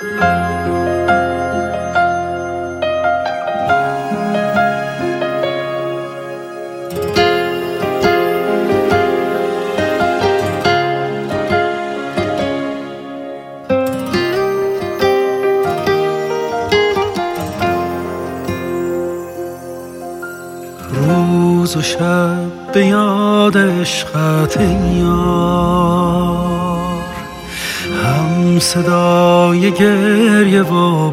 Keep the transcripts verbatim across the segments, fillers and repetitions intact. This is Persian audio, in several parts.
روز و شب به یاد عشقت یار، هم صدای گریه و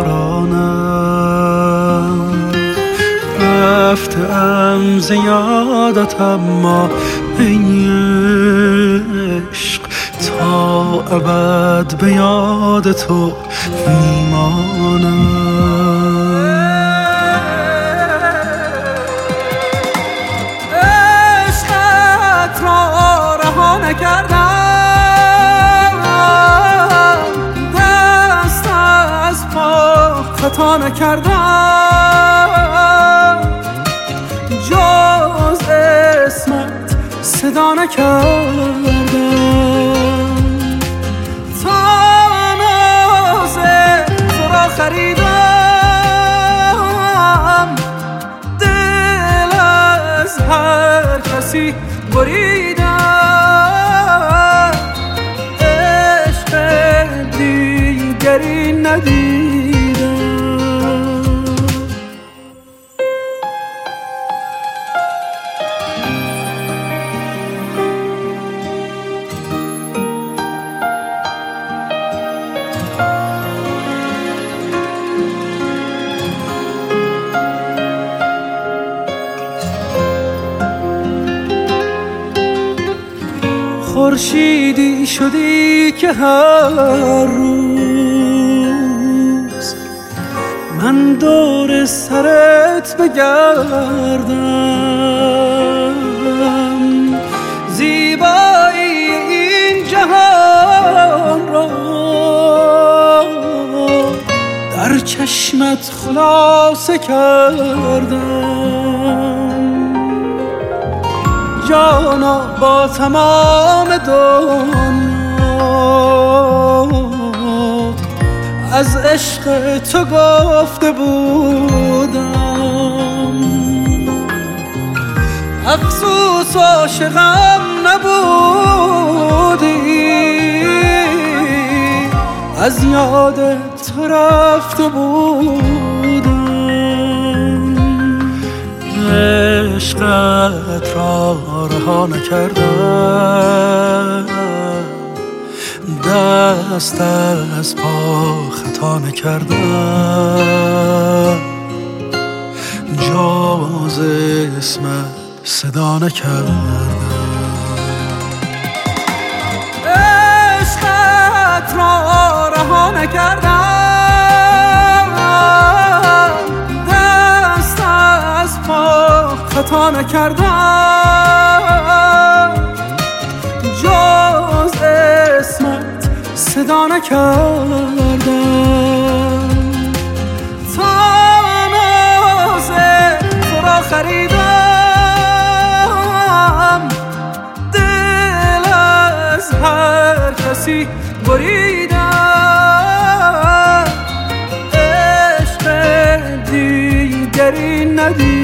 بارانم، رفتم ز یادت اما ای عشق تا ابد به یاد تو میمانم. نکردم دست از پا خطا نکردم، جز اسمت صدا نکردم، تا ناز تو را خریدم، دل از هر کسی بریدم، دیگری ندیدم. خورشیدی شدی که هر روز من دور سرت بگردم، زیبایی این جهان را در چشمت خلاصه کردم، جانا با تمام دنیا از عشق تو گفته بودم، افسوس عاشقم نبودی، از یاد تو رفته بودم. عشقت را رها نکردم، دست از پا خطا نکردم، جز اسمت صدا نکردم. عشقت را رها نکردم، دست از پا خطا نکردم، جز اسمت صدا نکردم، تا ناز تو را خریدم، دل از هر کسی بریدم، عشق دیگری ندیدم.